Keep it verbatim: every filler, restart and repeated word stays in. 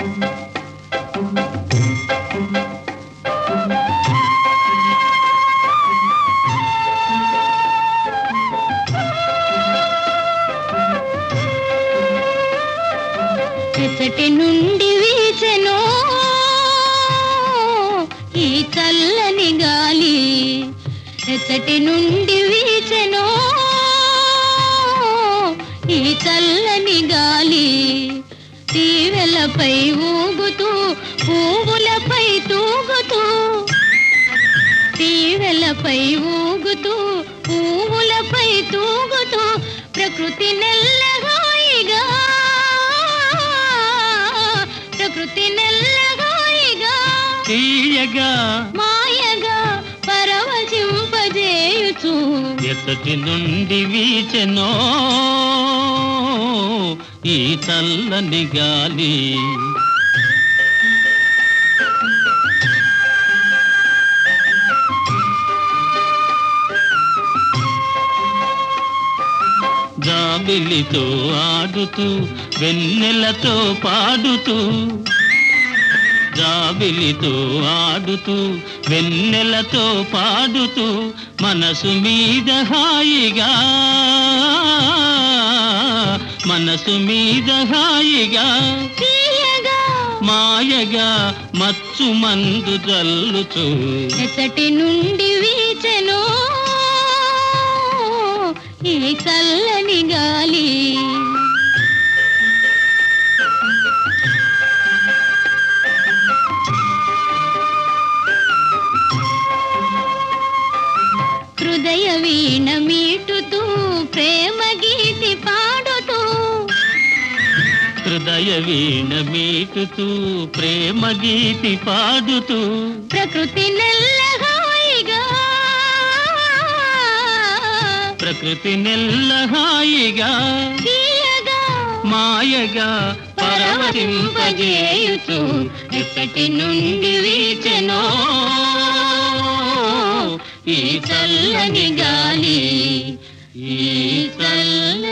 ఎచ్చటి నుండి వీచెనో ఈ చల్లని గాలి, ఎచ్చటి నుండి వీచెనో ఈ చల్లని గాలి, తీవెలపై ఊగుతూ పువ్వులపై తూగుతూ, తీవెలపై ఊగుతూ పువ్వులపై తూగుతూ, ప్రకృతి నెల్లగాయిగా, ప్రకృతి నెల్లగాయిగా తీయగా మాయగా పరవశింపజేయుచు, ఎచ్చటి నుండి వీచెనో ఈ చల్లని గాలి. జాబిలితో ఆడుతూ వెన్నెలతో పాడుతూ, జాబిలితో ఆడుతూ వెన్నెలతో పాడుతూ, మనసు మీద హాయిగా, మనసు మీద హాయిగా తీయగా మాయగా మచ్చు మందు జల్లుచూ, ఎచ్చటి నుండి వీచెనో ఈ చల్లని గాలి. హృదయ వీణ మీటుతూ ప్రేమ గీతి పాడుతూ, హృదయ వీణ మీటుతూ ప్రేమ గీతి పాడుతూ, ప్రకృతి నెల్లహాయిగా, ప్రకృతి నెల్లహాయిగా తీయగా మాయగా పరవశింపజేయుచు, ఎచ్చటి నుండి వీచెనో ఈ చల్లని గాలి, ఈ చల్లని